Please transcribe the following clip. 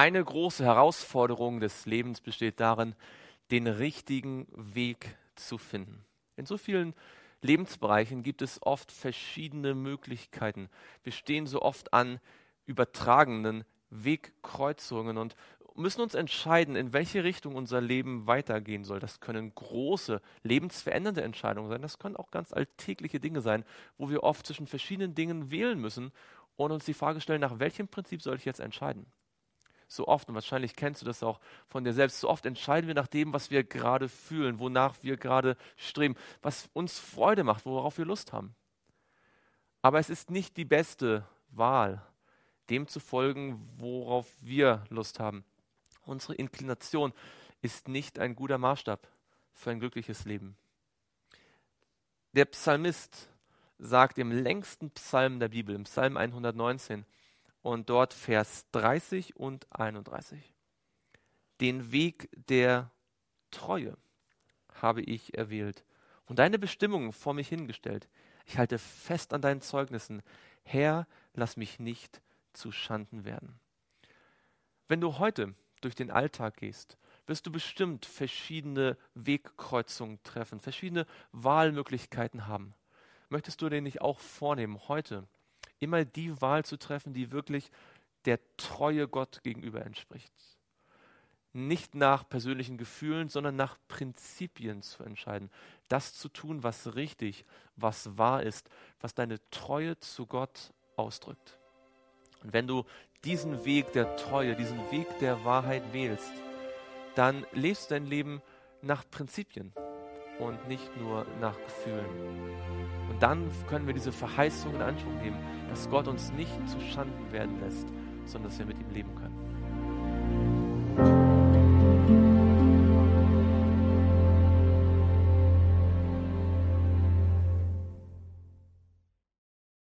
Eine große Herausforderung des Lebens besteht darin, den richtigen Weg zu finden. In so vielen Lebensbereichen gibt es oft verschiedene Möglichkeiten. Wir stehen so oft an übertragenen Wegkreuzungen und müssen uns entscheiden, in welche Richtung unser Leben weitergehen soll. Das können große, lebensverändernde Entscheidungen sein. Das können auch ganz alltägliche Dinge sein, wo wir oft zwischen verschiedenen Dingen wählen müssen und uns die Frage stellen, nach welchem Prinzip soll ich jetzt entscheiden? So oft, und wahrscheinlich kennst du das auch von dir selbst, so oft entscheiden wir nach dem, was wir gerade fühlen, wonach wir gerade streben, was uns Freude macht, worauf wir Lust haben. Aber es ist nicht die beste Wahl, dem zu folgen, worauf wir Lust haben. Unsere Inklination ist nicht ein guter Maßstab für ein glückliches Leben. Der Psalmist sagt im längsten Psalm der Bibel, im Psalm 119, und dort Vers 30 und 31. Den Weg der Treue habe ich erwählt und deine Bestimmungen vor mich hingestellt. Ich halte fest an deinen Zeugnissen. Herr, lass mich nicht zu Schanden werden. Wenn du heute durch den Alltag gehst, wirst du bestimmt verschiedene Wegkreuzungen treffen, verschiedene Wahlmöglichkeiten haben. Möchtest du dir nicht auch vornehmen, heute immer die Wahl zu treffen, die wirklich der Treue Gott gegenüber entspricht? Nicht nach persönlichen Gefühlen, sondern nach Prinzipien zu entscheiden. Das zu tun, was richtig, was wahr ist, was deine Treue zu Gott ausdrückt. Und wenn du diesen Weg der Treue, diesen Weg der Wahrheit wählst, dann lebst du dein Leben nach Prinzipien und nicht nur nach Gefühlen. Und dann können wir diese Verheißung in Anspruch nehmen, dass Gott uns nicht zu Schanden werden lässt, sondern dass wir mit ihm leben können.